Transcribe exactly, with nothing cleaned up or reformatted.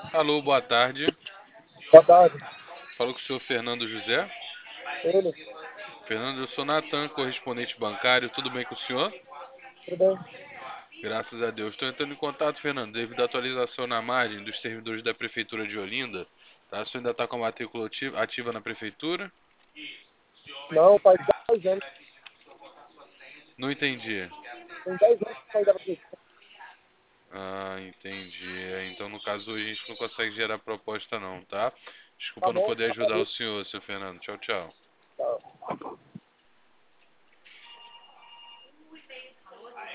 Alô, boa tarde. Boa tarde. Falo com o senhor Fernando José. Ele, Fernando, eu sou Natan, correspondente bancário. Tudo bem com o senhor? tudo bem? Graças a Deus. Estou entrando em contato, Fernando, devido à atualização na margem dos servidores da Prefeitura de Olinda. Tá? O senhor ainda está com a matrícula ati- ativa na Prefeitura? Não, faz dez anos. Não entendi. Tem dez anos que eu saí da prefeitura. Ah, entendi. É, então, no caso, hoje a gente não consegue gerar proposta não, tá? Tá Desculpa não bom, poder ajudar o agradeço. senhor, seu Fernando. Tchau, tchau. Tá.